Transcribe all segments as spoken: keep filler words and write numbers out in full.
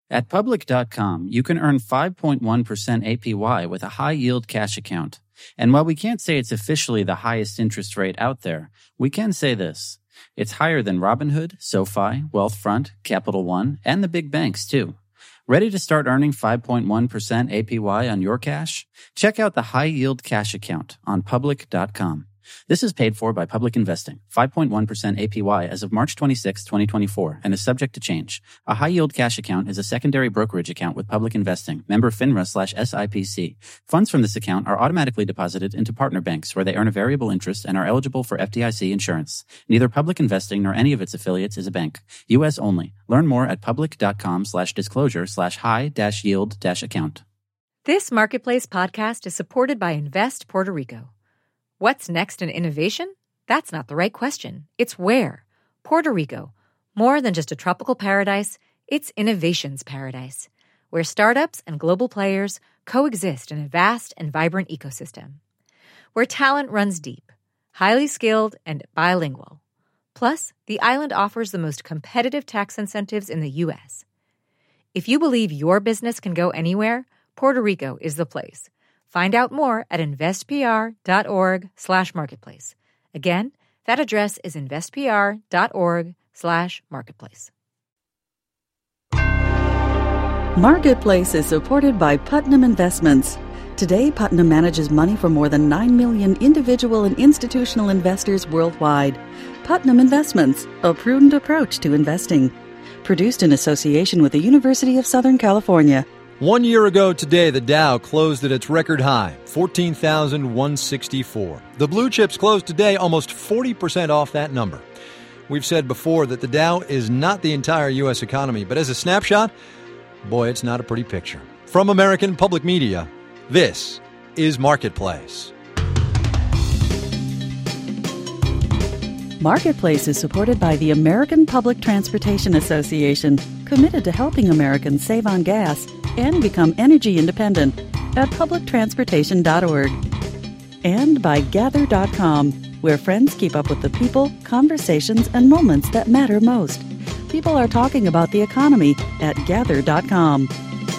At Public dot com, you can earn five point one percent A P Y with a high-yield cash account. And while we can't say it's officially the highest interest rate out there, we can say this. It's higher than Robinhood, SoFi, Wealthfront, Capital One, and the big banks, too. Ready to start earning five point one percent A P Y on your cash? Check out the high-yield cash account on Public dot com. This is paid for by Public Investing, five point one percent A P Y as of March twenty-sixth, twenty twenty-four, and is subject to change. A high-yield cash account is a secondary brokerage account with Public Investing, member FINRA slash S I P C. Funds from this account are automatically deposited into partner banks where they earn a variable interest and are eligible for F D I C insurance. Neither Public Investing nor any of its affiliates is a bank. U S only. Learn more at Public dot com slash disclosure slash high dash yield dash account. This Marketplace podcast is supported by Invest Puerto Rico. What's next in innovation? That's not the right question. It's where. Puerto Rico. More than just a tropical paradise, it's innovation's paradise, where startups and global players coexist in a vast and vibrant ecosystem. Where talent runs deep, highly skilled, and bilingual. Plus, the island offers the most competitive tax incentives in the U S. If you believe your business can go anywhere, Puerto Rico is the place. Find out more at investpr.org slash marketplace. Again, that address is investpr.org slash marketplace. Marketplace is supported by Putnam Investments. Today, Putnam manages money for more than nine million individual and institutional investors worldwide. Putnam Investments, a prudent approach to investing. Produced in association with the University of Southern California. One year ago today, the Dow closed at its record high, fourteen thousand one hundred sixty-four. The blue chips closed today almost forty percent off that number. We've said before that the Dow is not the entire U S economy, but as a snapshot, boy, it's not a pretty picture. From American Public Media, this is Marketplace. Marketplace is supported by the American Public Transportation Association, committed to helping Americans save on gas and become energy independent at public transportation dot org. And by Gather dot com, where friends keep up with the people, conversations, and moments that matter most. People are talking about the economy at Gather dot com.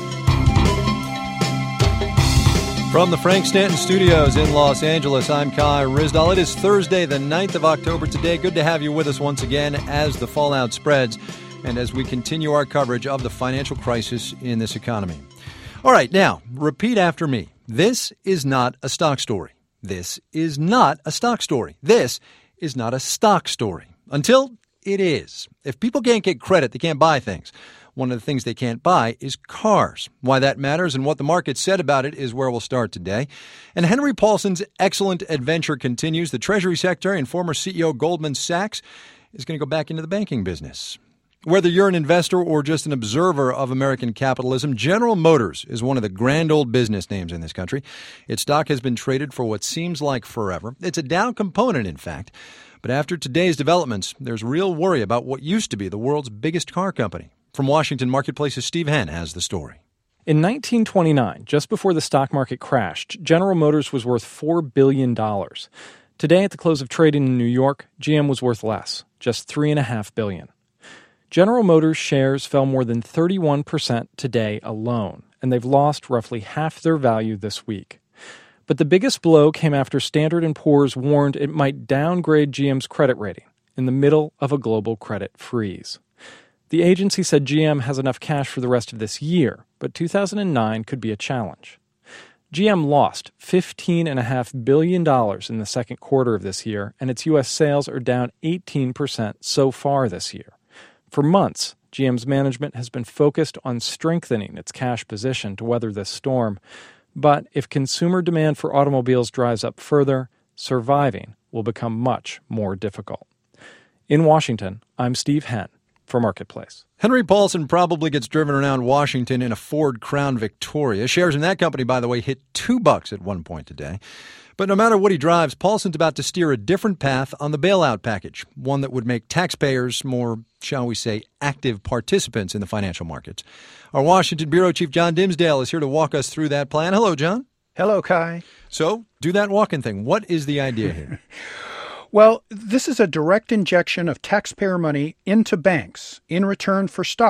From the Frank Stanton Studios in Los Angeles, I'm Kai Ryssdal. It is Thursday, the ninth of October today. Good to have you with us once again as the fallout spreads and as we continue our coverage of the financial crisis in this economy. All right, now, repeat after me. This is not a stock story. This is not a stock story. This is not a stock story. Until it is. If people can't get credit, they can't buy things. One of the things they can't buy is cars. Why that matters and what the market said about it is where we'll start today. And Henry Paulson's excellent adventure continues. The Treasury Secretary and former C E O of Goldman Sachs is going to go back into the banking business. Whether you're an investor or just an observer of American capitalism, General Motors is one of the grand old business names in this country. Its stock has been traded for what seems like forever. It's a Dow component, in fact. But after today's developments, there's real worry about what used to be the world's biggest car company. From Washington Marketplace's Steve Henn has the story. In nineteen twenty-nine, just before the stock market crashed, General Motors was worth four billion dollars. Today, at the close of trading in New York, G M was worth less, just three point five billion dollars. General Motors shares fell more than thirty-one percent today alone, and they've lost roughly half their value this week. But the biggest blow came after Standard and Poor's warned it might downgrade G M's credit rating in the middle of a global credit freeze. The agency said G M has enough cash for the rest of this year, but two thousand nine could be a challenge. G M lost fifteen point five billion dollars in the second quarter of this year, and its U S sales are down eighteen percent so far this year. For months, G M's management has been focused on strengthening its cash position to weather this storm. But if consumer demand for automobiles dries up further, surviving will become much more difficult. In Washington, I'm Steve Henn for Marketplace. Henry Paulson probably gets driven around Washington in a Ford Crown Victoria. Shares in that company, by the way, hit two bucks at one point today. But no matter what he drives, Paulson's about to steer a different path on the bailout package, one that would make taxpayers more, shall we say, active participants in the financial markets. Our Washington Bureau Chief John Dimsdale is here to walk us through that plan. Hello, John. Hello, Kai. So, do that walking thing. What is the idea here? Well, this is a direct injection of taxpayer money into banks in return for stock.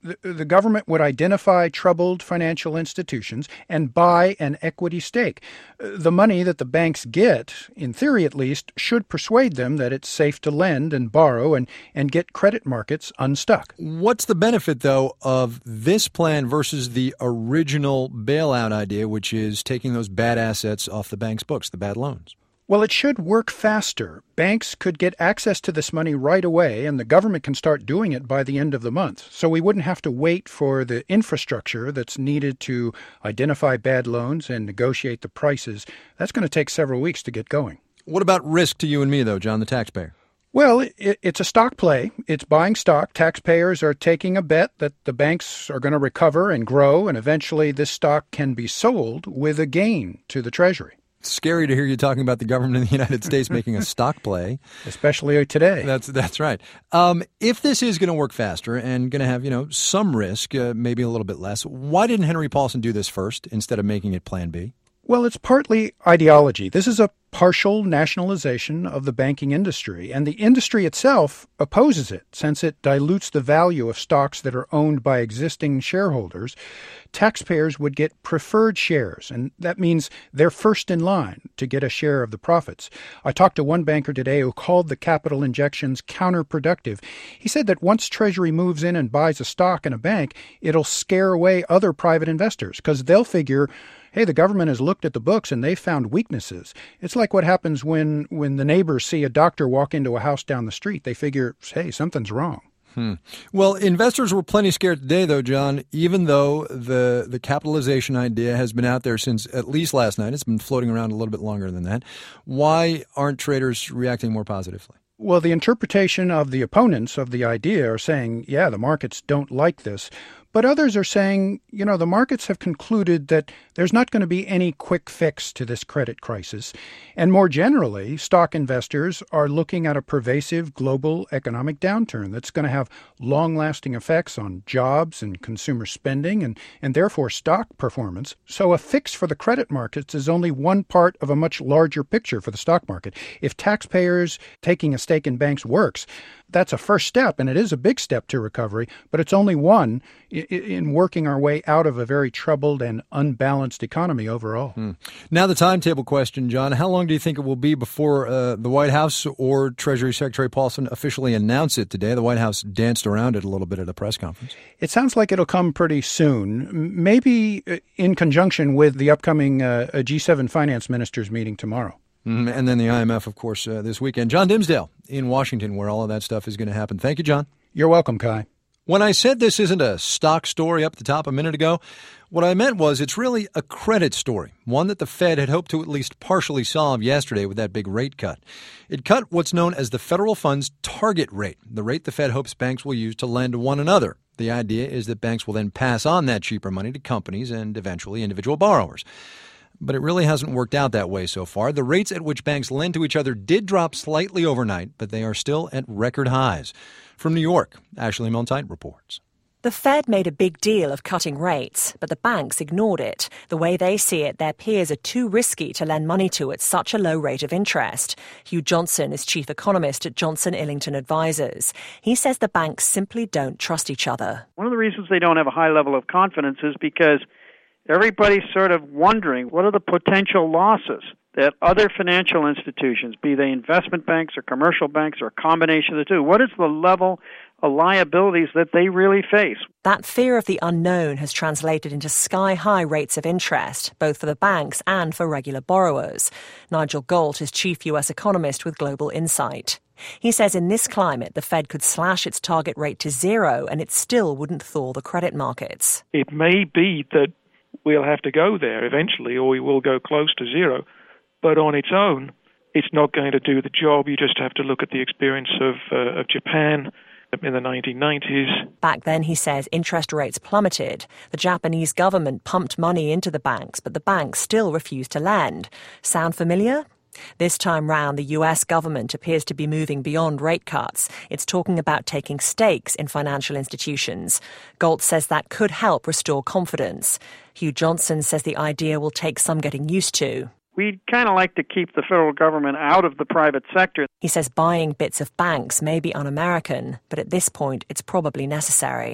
The, the government would identify troubled financial institutions and buy an equity stake. The money that the banks get, in theory at least, should persuade them that it's safe to lend and borrow and, and get credit markets unstuck. What's the benefit, though, of this plan versus the original bailout idea, which is taking those bad assets off the bank's books, the bad loans? Well, it should work faster. Banks could get access to this money right away, and the government can start doing it by the end of the month. So we wouldn't have to wait for the infrastructure that's needed to identify bad loans and negotiate the prices. That's going to take several weeks to get going. What about risk to you and me, though, John, the taxpayer? Well, it, it's a stock play. It's buying stock. Taxpayers are taking a bet that the banks are going to recover and grow, and eventually this stock can be sold with a gain to the Treasury. Scary to hear you talking about the government of the United States making a stock play. Especially today. That's that's right. Um, if this is going to work faster and going to have, you know, some risk, uh, maybe a little bit less, why didn't Henry Paulson do this first instead of making it Plan B? Well, it's partly ideology. This is a partial nationalization of the banking industry, and the industry itself opposes it since it dilutes the value of stocks that are owned by existing shareholders. Taxpayers would get preferred shares, and that means they're first in line to get a share of the profits. I talked to one banker today who called the capital injections counterproductive. He said that once Treasury moves in and buys a stock in a bank, it'll scare away other private investors because they'll figure, hey, the government has looked at the books and they've found weaknesses. It's like what happens when, when the neighbors see a doctor walk into a house down the street. They figure, hey, something's wrong. Hmm. Well, investors were plenty scared today, though, John, even though the, the capitalization idea has been out there since at least last night. It's been floating around a little bit longer than that. Why aren't traders reacting more positively? Well, the interpretation of the opponents of the idea are saying, yeah, the markets don't like this. But others are saying, you know, the markets have concluded that there's not going to be any quick fix to this credit crisis. And more generally, stock investors are looking at a pervasive global economic downturn that's going to have long-lasting effects on jobs and consumer spending and, and therefore stock performance. So a fix for the credit markets is only one part of a much larger picture for the stock market. If taxpayers taking a stake in banks works, that's a first step, and it is a big step to recovery, but it's only one in working our way out of a very troubled and unbalanced economy overall. Hmm. Now the timetable question, John. How long do you think it will be before uh, the White House or Treasury Secretary Paulson officially announce it today? The White House danced around it a little bit at a press conference. It sounds like it'll come pretty soon, maybe in conjunction with the upcoming uh, G seven finance ministers meeting tomorrow. Mm, and then the I M F, of course, uh, this weekend. John Dimsdale in Washington, where all of that stuff is going to happen. Thank you, John. You're welcome, Kai. When I said this isn't a stock story up the top a minute ago, what I meant was it's really a credit story, one that the Fed had hoped to at least partially solve yesterday with that big rate cut. It cut what's known as the federal funds target rate, the rate the Fed hopes banks will use to lend to one another. The idea is that banks will then pass on that cheaper money to companies and eventually individual borrowers. But it really hasn't worked out that way so far. The rates at which banks lend to each other did drop slightly overnight, but they are still at record highs. From New York, Ashley Milne-Tyte reports. The Fed made a big deal of cutting rates, but the banks ignored it. The way they see it, their peers are too risky to lend money to at such a low rate of interest. Hugh Johnson is chief economist at Johnson Illington Advisors. He says the banks simply don't trust each other. One of the reasons they don't have a high level of confidence is because everybody's sort of wondering what are the potential losses that other financial institutions, be they investment banks or commercial banks or a combination of the two, what is the level of liabilities that they really face? That fear of the unknown has translated into sky-high rates of interest, both for the banks and for regular borrowers. Nigel Galt is chief U S economist with Global Insight. He says in this climate, the Fed could slash its target rate to zero and it still wouldn't thaw the credit markets. It may be that we'll have to go there eventually, or we will go close to zero. But on its own, it's not going to do the job. You just have to look at the experience of, uh, of Japan in the nineteen nineties. Back then, he says, interest rates plummeted. The Japanese government pumped money into the banks, but the banks still refused to lend. Sound familiar? This time round, the U S government appears to be moving beyond rate cuts. It's talking about taking stakes in financial institutions. Galt says that could help restore confidence. Hugh Johnson says the idea will take some getting used to. We'd kind of like to keep the federal government out of the private sector. He says buying bits of banks may be un-American, but at this point it's probably necessary.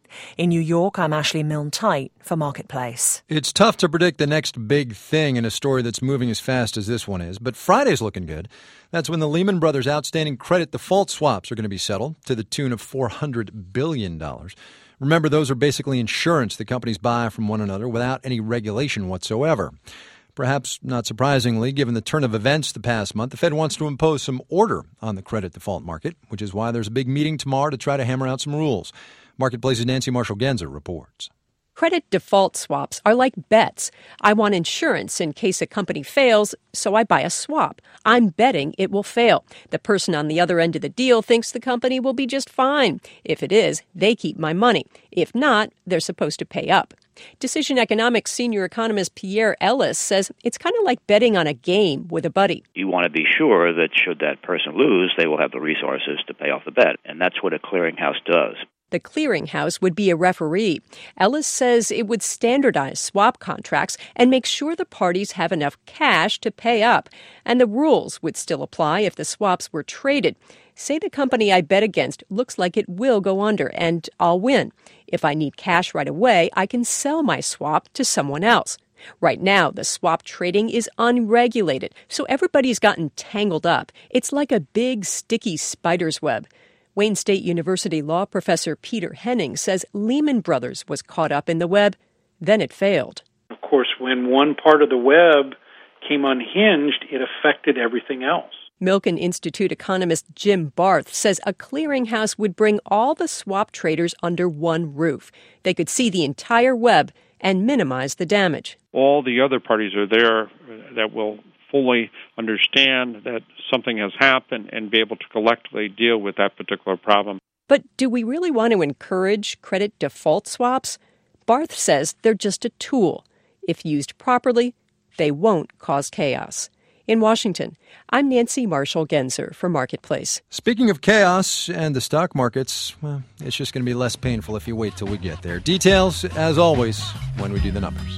In New York, I'm Ashley Milne-Tite for Marketplace. It's tough to predict the next big thing in a story that's moving as fast as this one is, but Friday's looking good. That's when the Lehman Brothers outstanding credit default swaps are going to be settled to the tune of four hundred billion dollars. Remember, those are basically insurance that companies buy from one another without any regulation whatsoever. Perhaps not surprisingly, given the turn of events the past month, the Fed wants to impose some order on the credit default market, which is why there's a big meeting tomorrow to try to hammer out some rules. Marketplace's Nancy Marshall-Genzer reports. Credit default swaps are like bets. I want insurance in case a company fails, so I buy a swap. I'm betting it will fail. The person on the other end of the deal thinks the company will be just fine. If it is, they keep my money. If not, they're supposed to pay up. Decision Economics senior economist Pierre Ellis says it's kind of like betting on a game with a buddy. You want to be sure that should that person lose, they will have the resources to pay off the bet, and that's what a clearinghouse does. The clearinghouse would be a referee. Ellis says it would standardize swap contracts and make sure the parties have enough cash to pay up. And the rules would still apply if the swaps were traded. Say the company I bet against looks like it will go under, and I'll win. If I need cash right away, I can sell my swap to someone else. Right now, the swap trading is unregulated, so everybody's gotten tangled up. It's like a big, sticky spider's web. Wayne State University law professor Peter Henning says Lehman Brothers was caught up in the web, then it failed. Of course, when one part of the web came unhinged, it affected everything else. Milken Institute economist Jim Barth says a clearinghouse would bring all the swap traders under one roof. They could see the entire web and minimize the damage. All the other parties are there that will fully understand that something has happened and be able to collectively deal with that particular problem. But do we really want to encourage credit default swaps? Barth says they're just a tool. If used properly, they won't cause chaos. In Washington, I'm Nancy Marshall-Genzer for Marketplace. Speaking of chaos and the stock markets, well, it's just going to be less painful if you wait till we get there. Details, as always, when we do the numbers.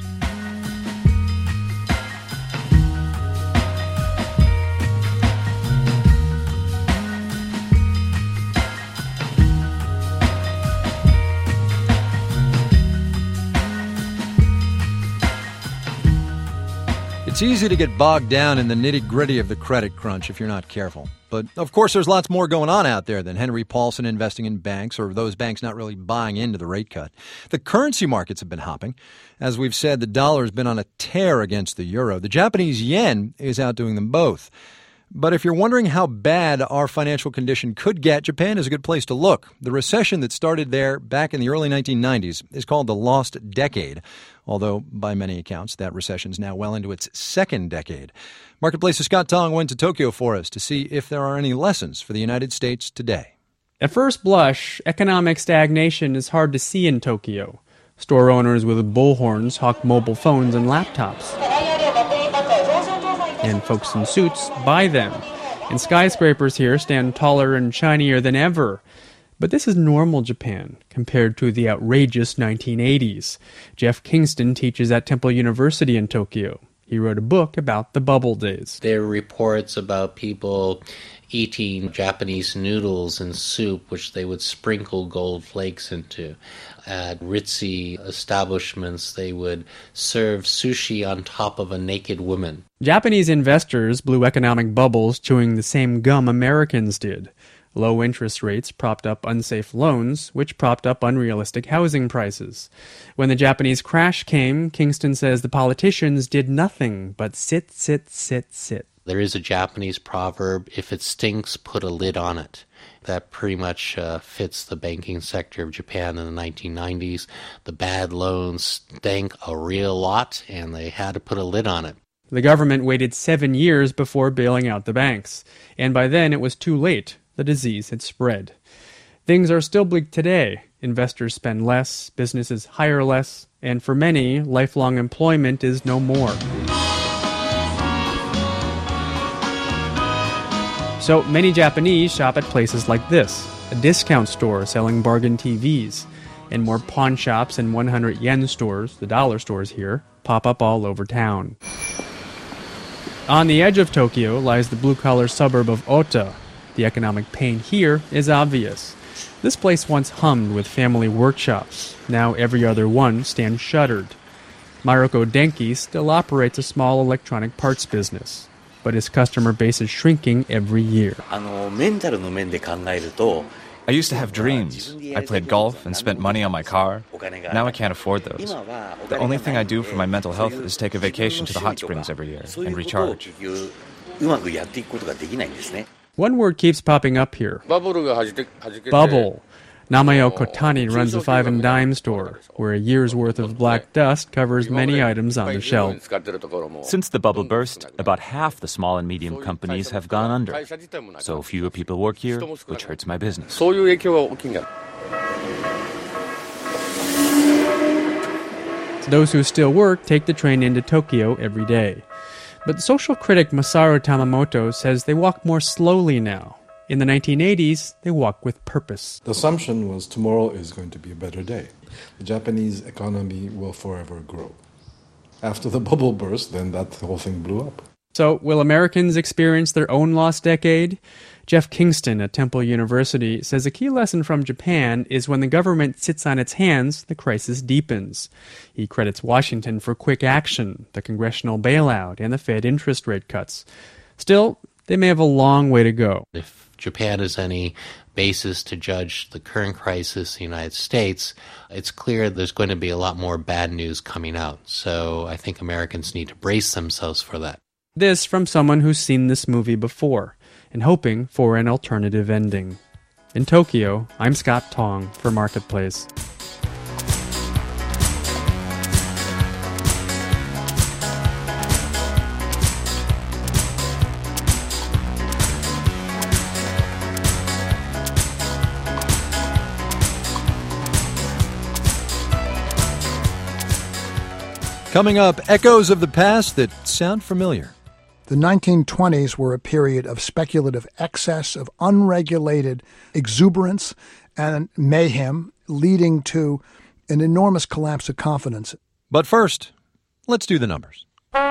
It's easy to get bogged down in the nitty-gritty of the credit crunch if you're not careful. But, of course, there's lots more going on out there than Henry Paulson investing in banks or those banks not really buying into the rate cut. The currency markets have been hopping. As we've said, the dollar has been on a tear against the euro. The Japanese yen is outdoing them both. But if you're wondering how bad our financial condition could get, Japan is a good place to look. The recession that started there back in the early nineteen nineties is called the Lost Decade, although by many accounts that recession is now well into its second decade. Marketplace's Scott Tong went to Tokyo for us to see if there are any lessons for the United States today. At first blush, economic stagnation is hard to see in Tokyo. Store owners with bullhorns hawk mobile phones and laptops. And folks in suits buy them. And skyscrapers here stand taller and shinier than ever. But this is normal Japan compared to the outrageous nineteen eighties. Jeff Kingston teaches at Temple University in Tokyo. He wrote a book about the bubble days. There are reports about people eating Japanese noodles in soup, which they would sprinkle gold flakes into. At ritzy establishments, they would serve sushi on top of a naked woman. Japanese investors blew economic bubbles chewing the same gum Americans did. Low interest rates propped up unsafe loans, which propped up unrealistic housing prices. When the Japanese crash came, Kingston says the politicians did nothing but sit, sit, sit, sit. There is a Japanese proverb, if it stinks, put a lid on it. That pretty much uh, fits the banking sector of Japan in the nineteen nineties. The bad loans stank a real lot, and they had to put a lid on it. The government waited seven years before bailing out the banks, and by then it was too late. The disease had spread. Things are still bleak today. Investors spend less, businesses hire less, and for many, lifelong employment is no more. So many Japanese shop at places like this, a discount store selling bargain T Vs, and more pawn shops and one hundred yen stores, the dollar stores here, pop up all over town. On the edge of Tokyo lies the blue-collar suburb of Ota. The economic pain here is obvious. This place once hummed with family workshops. Now every other one stands shuttered. Maroko Denki still operates a small electronic parts business, but his customer base is shrinking every year. I used to have dreams. I played golf and spent money on my car. Now I can't afford those. The only thing I do for my mental health is take a vacation to the hot springs every year and recharge. One word keeps popping up here. Bubble. Namayo Kotani runs a five and dime store, where a year's worth of black dust covers many items on the shelf. Since the bubble burst, about half the small and medium companies have gone under. So fewer people work here, which hurts my business. Those who still work take the train into Tokyo every day. But social critic Masaru Tamamoto says they walk more slowly now. In the nineteen eighties, they walk with purpose. The assumption was tomorrow is going to be a better day. The Japanese economy will forever grow. After the bubble burst, then that whole thing blew up. So, will Americans experience their own lost decade? Jeff Kingston at Temple University says a key lesson from Japan is when the government sits on its hands, the crisis deepens. He credits Washington for quick action, the congressional bailout, and the Fed interest rate cuts. Still, they may have a long way to go. If Japan is any basis to judge the current crisis in the United States, it's clear there's going to be a lot more bad news coming out. So I think Americans need to brace themselves for that. This from someone who's seen this movie before and hoping for an alternative ending. In Tokyo, I'm Scott Tong for Marketplace. Coming up, echoes of the past that sound familiar. The nineteen twenties were a period of speculative excess, of unregulated exuberance and mayhem, leading to an enormous collapse of confidence. But first, let's do the numbers.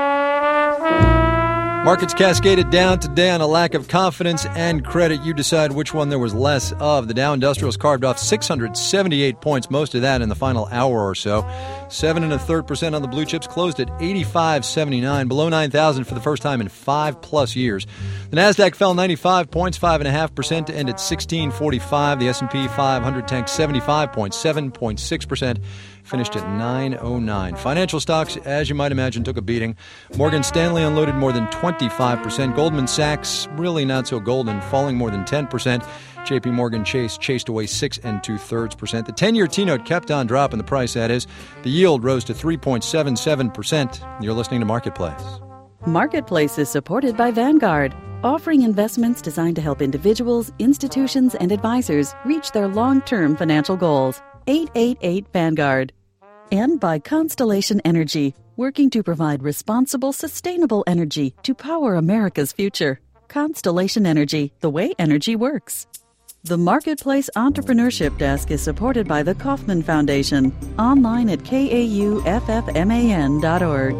Markets cascaded down today on a lack of confidence and credit. You decide which one there was less of. The Dow Industrials carved off six hundred seventy-eight points, most of that in the final hour or so. Seven and a third percent on the blue chips, closed at eighty-five seventy-nine, below nine thousand for the first time in five plus years. The Nasdaq fell ninety-five points, five and a half percent to end at sixteen forty-five. The S and P five hundred tanked seventy-five points, seven point six percent. Finished at nine oh nine. Financial stocks, as you might imagine, took a beating. Morgan Stanley unloaded more than twenty-five percent. Goldman Sachs, really not so golden, falling more than ten percent. J P Morgan Chase chased away six and two-thirds percent. The ten-year T-note kept on dropping, the price, that is. The yield rose to three point seven seven percent. You're listening to Marketplace. Marketplace is supported by Vanguard, offering investments designed to help individuals, institutions, and advisors reach their long-term financial goals. eight eight eight Vanguard. And by Constellation Energy, working to provide responsible, sustainable energy to power America's future. Constellation Energy, the way energy works. The Marketplace Entrepreneurship Desk is supported by the Kauffman Foundation, online at K A U F F M A N dot org.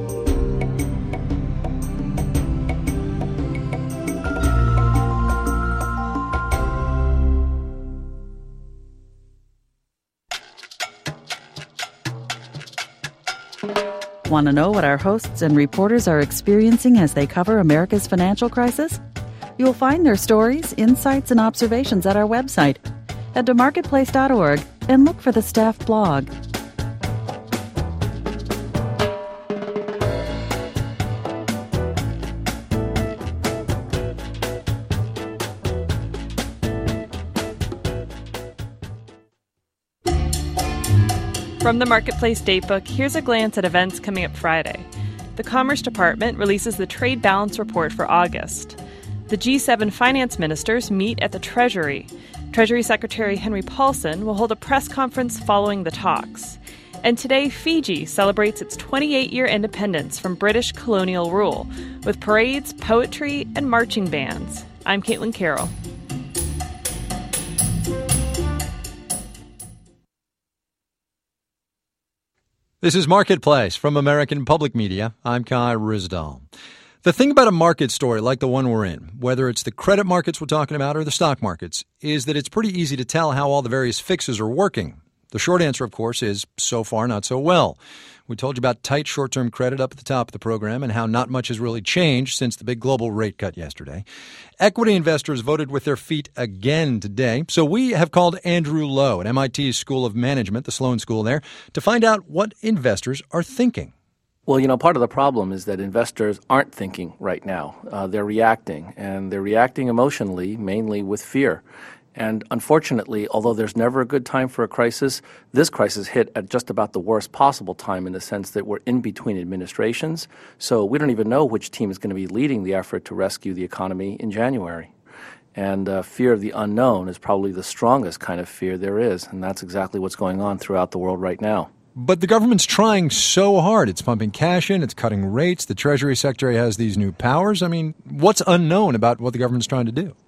Want to know what our hosts and reporters are experiencing as they cover America's financial crisis? You'll find their stories, insights, and observations at our website. Head to marketplace dot org and look for the staff blog. From the Marketplace Datebook, here's a glance at events coming up Friday. The Commerce Department releases the Trade Balance Report for August. The G seven finance ministers meet at the Treasury. Treasury Secretary Henry Paulson will hold a press conference following the talks. And today, Fiji celebrates its twenty-eight-year independence from British colonial rule, with parades, poetry, and marching bands. I'm Caitlin Carroll. This is Marketplace from American Public Media. I'm Kai Ryssdal. The thing about a market story like the one we're in, whether it's the credit markets we're talking about or the stock markets, is that it's pretty easy to tell how all the various fixes are working. The short answer, of course, is so far not so well. We told you about tight short-term credit up at the top of the program and how not much has really changed since the big global rate cut yesterday. Equity investors voted with their feet again today. So we have called Andrew Lo at M I T's School of Management, the Sloan School there, to find out what investors are thinking. Well, you know, part of the problem is that investors aren't thinking right now. Uh, they're reacting, and they're reacting emotionally, mainly with fear. And unfortunately, although there's never a good time for a crisis, this crisis hit at just about the worst possible time in the sense that we're in between administrations. So we don't even know which team is going to be leading the effort to rescue the economy in January. And uh, fear of the unknown is probably the strongest kind of fear there is, and that's exactly what's going on throughout the world right now. But the government's trying so hard. It's pumping cash in. It's cutting rates. The Treasury Secretary has these new powers. I mean, what's unknown about what the government's trying to do?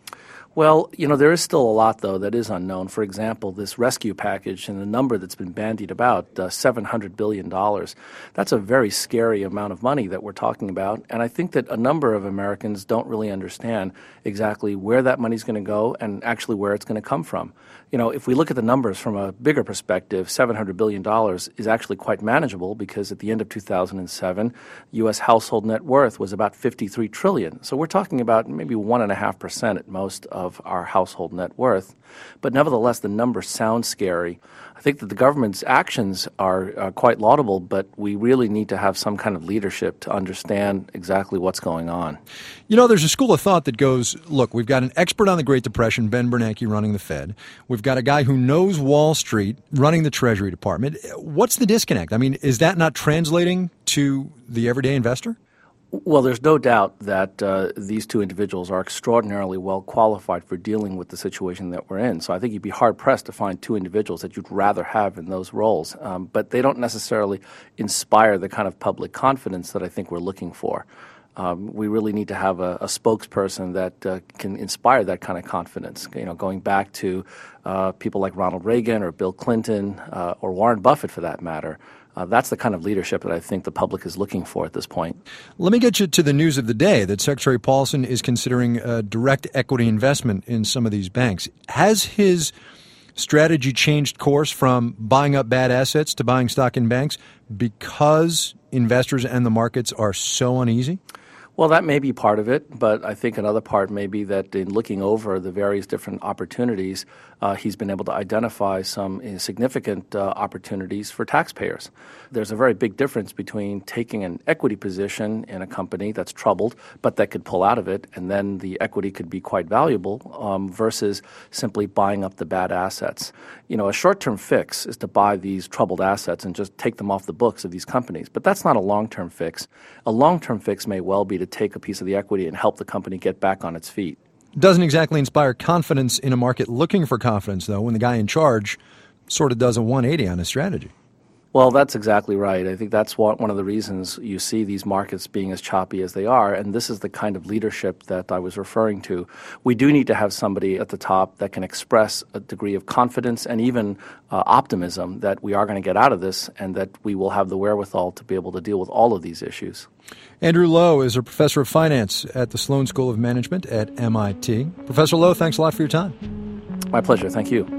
Well, you know, there is still a lot, though, that is unknown. For example, this rescue package and the number that's been bandied about, uh, seven hundred billion dollars. That's a very scary amount of money that we're talking about. And I think that a number of Americans don't really understand exactly where that money's going to go and actually where it's going to come from. You know, if we look at the numbers from a bigger perspective, seven hundred billion dollars is actually quite manageable because at the end of two thousand seven, U S household net worth was about fifty-three trillion dollars. So we're talking about maybe one point five percent at most of our household net worth. But nevertheless, the number sounds scary. I think that the government's actions are uh, quite laudable, but we really need to have some kind of leadership to understand exactly what's going on. You know, there's a school of thought that goes, look, we've got an expert on the Great Depression, Ben Bernanke, running the Fed. We've got a guy who knows Wall Street running the Treasury Department. What's the disconnect? I mean, is that not translating to the everyday investor? Well, there's no doubt that uh, these two individuals are extraordinarily well qualified for dealing with the situation that we're in. So I think you'd be hard-pressed to find two individuals that you'd rather have in those roles. Um, but they don't necessarily inspire the kind of public confidence that I think we're looking for. Um, we really need to have a, a spokesperson that uh, can inspire that kind of confidence. You know, going back to uh, people like Ronald Reagan or Bill Clinton uh, or Warren Buffett, for that matter. Uh, that's the kind of leadership that I think the public is looking for at this point. Let me get you to the news of the day that Secretary Paulson is considering a direct equity investment in some of these banks. Has his strategy changed course from buying up bad assets to buying stock in banks because investors and the markets are so uneasy? Well, that may be part of it, but I think another part may be that in looking over the various different opportunities, uh, he's been able to identify some uh, significant uh, opportunities for taxpayers. There's a very big difference between taking an equity position in a company that's troubled, but that could pull out of it, and then the equity could be quite valuable, um, versus simply buying up the bad assets. You know, a short-term fix is to buy these troubled assets and just take them off the books of these companies, but that's not a long-term fix. A long-term fix may well be to take a piece of the equity and help the company get back on its feet. Doesn't exactly inspire confidence in a market looking for confidence, though, when the guy in charge sort of does a one eighty on his strategy. Well, that's exactly right. I think that's what, one of the reasons you see these markets being as choppy as they are, and this is the kind of leadership that I was referring to. We do need to have somebody at the top that can express a degree of confidence and even uh, optimism that we are going to get out of this and that we will have the wherewithal to be able to deal with all of these issues. Andrew Lo is a professor of finance at the Sloan School of Management at M I T. Professor Lo, thanks a lot for your time. My pleasure. Thank you.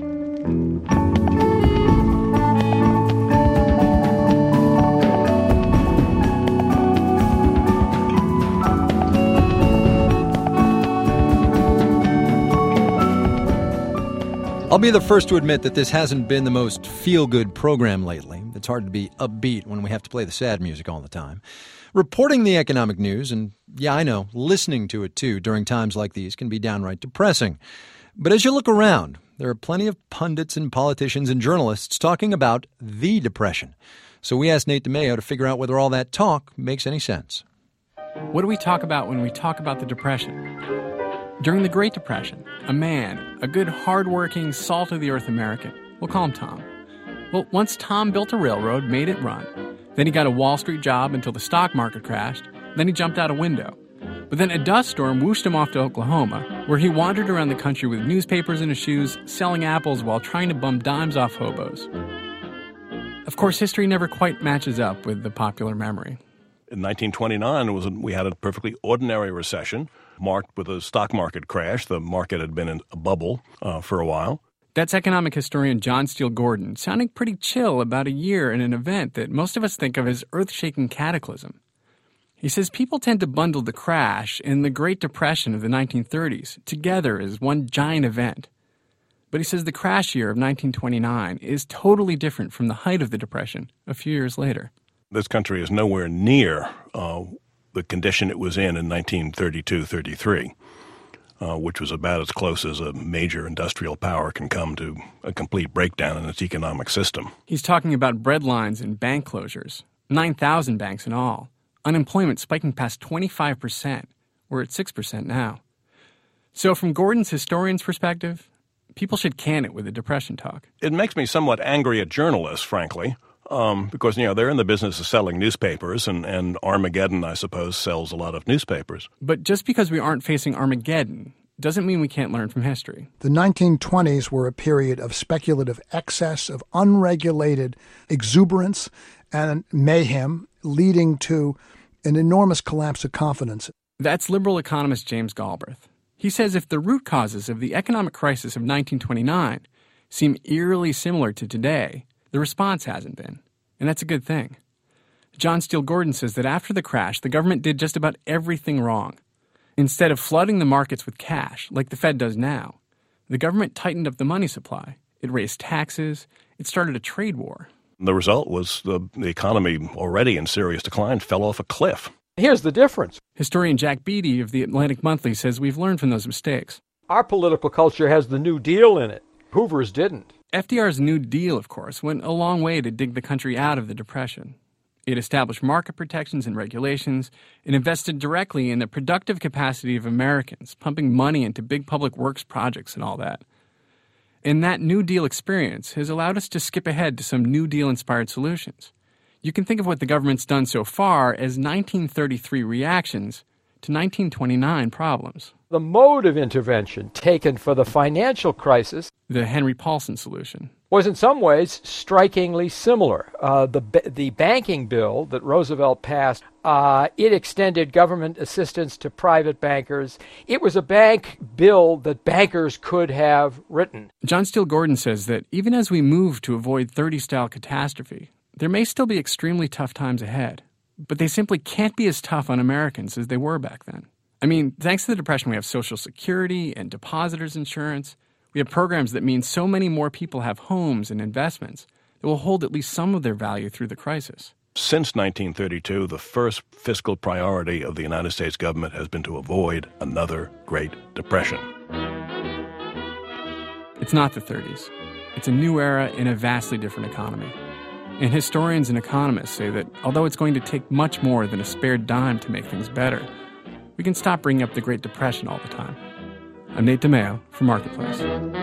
I'll be the first to admit that this hasn't been the most feel-good program lately. It's hard to be upbeat when we have to play the sad music all the time. Reporting the economic news, and yeah, I know, listening to it too during times like these can be downright depressing. But as you look around, there are plenty of pundits and politicians and journalists talking about the Depression. So we asked Nate DeMeo to figure out whether all that talk makes any sense. What do we talk about when we talk about the Depression? During the Great Depression, a man, a good, hard-working, salt-of-the-earth American, we'll call him Tom. Well, once Tom built a railroad, made it run. Then he got a Wall Street job until the stock market crashed. Then he jumped out a window. But then a dust storm whooshed him off to Oklahoma, where he wandered around the country with newspapers in his shoes, selling apples while trying to bum dimes off hobos. Of course, history never quite matches up with the popular memory. In nineteen twenty-nine, it was a, we had a perfectly ordinary recession marked with a stock market crash. The market had been in a bubble uh, for a while. That's economic historian John Steele Gordon, sounding pretty chill about a year in an event that most of us think of as earth-shaking cataclysm. He says people tend to bundle the crash and the Great Depression of the nineteen thirties together as one giant event. But he says the crash year of nineteen twenty-nine is totally different from the height of the Depression a few years later. This country is nowhere near uh, the condition it was in in nineteen thirty-two thirty-three, uh, which was about as close as a major industrial power can come to a complete breakdown in its economic system. He's talking about breadlines and bank closures, nine thousand banks in all, unemployment spiking past twenty-five percent. We're at six percent now. So from Gordon's historian's perspective, people should can it with the Depression talk. It makes me somewhat angry at journalists, frankly. Um, because, you know, they're in the business of selling newspapers, and, and Armageddon, I suppose, sells a lot of newspapers. But just because we aren't facing Armageddon doesn't mean we can't learn from history. The nineteen twenties were a period of speculative excess, of unregulated exuberance and mayhem, leading to an enormous collapse of confidence. That's liberal economist James Galbraith. He says if the root causes of the economic crisis of nineteen twenty-nine seem eerily similar to today, the response hasn't been, and that's a good thing. John Steele Gordon says that after the crash, the government did just about everything wrong. Instead of flooding the markets with cash, like the Fed does now, the government tightened up the money supply. It raised taxes. It started a trade war. The result was the, the economy, already in serious decline, fell off a cliff. Here's the difference. Historian Jack Beatty of the Atlantic Monthly says we've learned from those mistakes. Our political culture has the New Deal in it. Hoover's didn't. F D R's New Deal, of course, went a long way to dig the country out of the Depression. It established market protections and regulations. It invested directly in the productive capacity of Americans, pumping money into big public works projects and all that. And that New Deal experience has allowed us to skip ahead to some New Deal-inspired solutions. You can think of what the government's done so far as nineteen thirty-three reactions to nineteen twenty-nine problems. The mode of intervention taken for the financial crisis, the Henry Paulson solution, was in some ways strikingly similar. Uh, the the banking bill that Roosevelt passed, uh, it extended government assistance to private bankers. It was a bank bill that bankers could have written. John Steele Gordon says that even as we move to avoid thirties-style catastrophe, there may still be extremely tough times ahead. But they simply can't be as tough on Americans as they were back then. I mean, thanks to the Depression, we have Social Security and depositors insurance. We have programs that mean so many more people have homes and investments that will hold at least some of their value through the crisis. Since nineteen thirty-two, the first fiscal priority of the United States government has been to avoid another Great Depression. It's not the thirties. It's a new era in a vastly different economy. And historians and economists say that although it's going to take much more than a spare dime to make things better, we can stop bringing up the Great Depression all the time. I'm Nate DeMeo for Marketplace.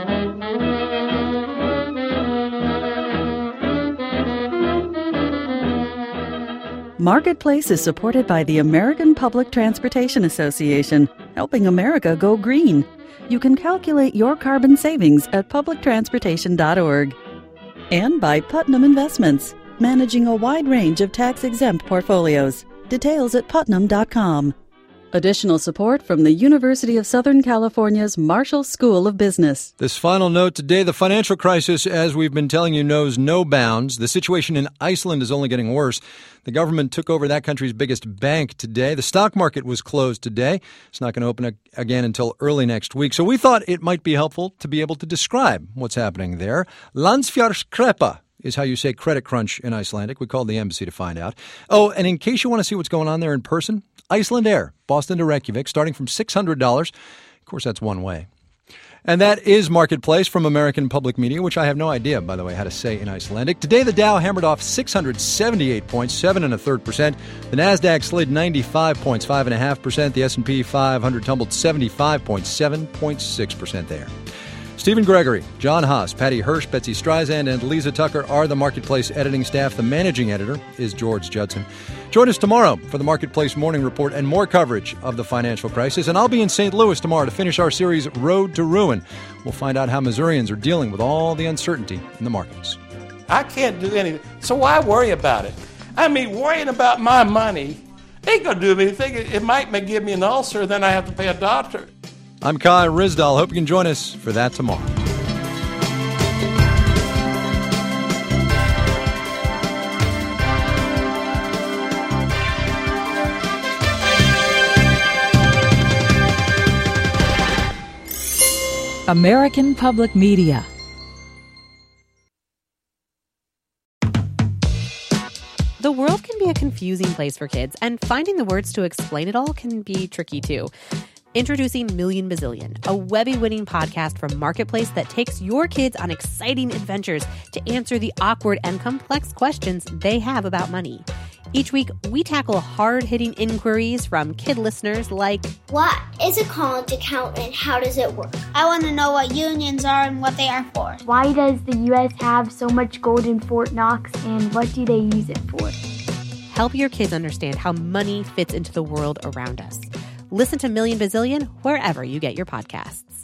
Marketplace is supported by the American Public Transportation Association, helping America go green. You can calculate your carbon savings at public transportation dot org. And by Putnam Investments, managing a wide range of tax-exempt portfolios. Details at putnam dot com. Additional support from the University of Southern California's Marshall School of Business. This final note today, the financial crisis, as we've been telling you, knows no bounds. The situation in Iceland is only getting worse. The government took over that country's biggest bank today. The stock market was closed today. It's not going to open again until early next week. So we thought it might be helpful to be able to describe what's happening there. Landsfjárskrepa is how you say credit crunch in Icelandic. We called the embassy to find out. Oh, and in case you want to see what's going on there in person, Icelandair, Boston to Reykjavik, starting from six hundred dollars. Of course, that's one way. And that is Marketplace from American Public Media, which I have no idea, by the way, how to say in Icelandic. Today, the Dow hammered off six hundred seventy-eight points, seven and a third percent. The Nasdaq slid ninety-five points, five and a half percent. The S and P five hundred tumbled seventy-five points, seven point six percent there. Stephen Gregory, John Haas, Patty Hirsch, Betsy Streisand, and Lisa Tucker are the Marketplace editing staff. The managing editor is George Judson. Join us tomorrow for the Marketplace Morning Report and more coverage of the financial crisis. And I'll be in Saint Louis tomorrow to finish our series, Road to Ruin. We'll find out how Missourians are dealing with all the uncertainty in the markets. I can't do anything, so why worry about it? I mean, worrying about my money ain't going to do me anything. It, it might give me an ulcer, then I have to pay a doctor. I'm Kai Ryssdal. Hope you can join us for that tomorrow. American Public Media. The world can be a confusing place for kids, and finding the words to explain it all can be tricky too. Introducing Million Bazillion, a Webby-winning podcast from Marketplace that takes your kids on exciting adventures to answer the awkward and complex questions they have about money. Each week, we tackle hard-hitting inquiries from kid listeners like, what is a college account and how does it work? I want to know what unions are and what they are for. Why does the U S have so much gold in Fort Knox and what do they use it for? Help your kids understand how money fits into the world around us. Listen to Million Bazillion wherever you get your podcasts.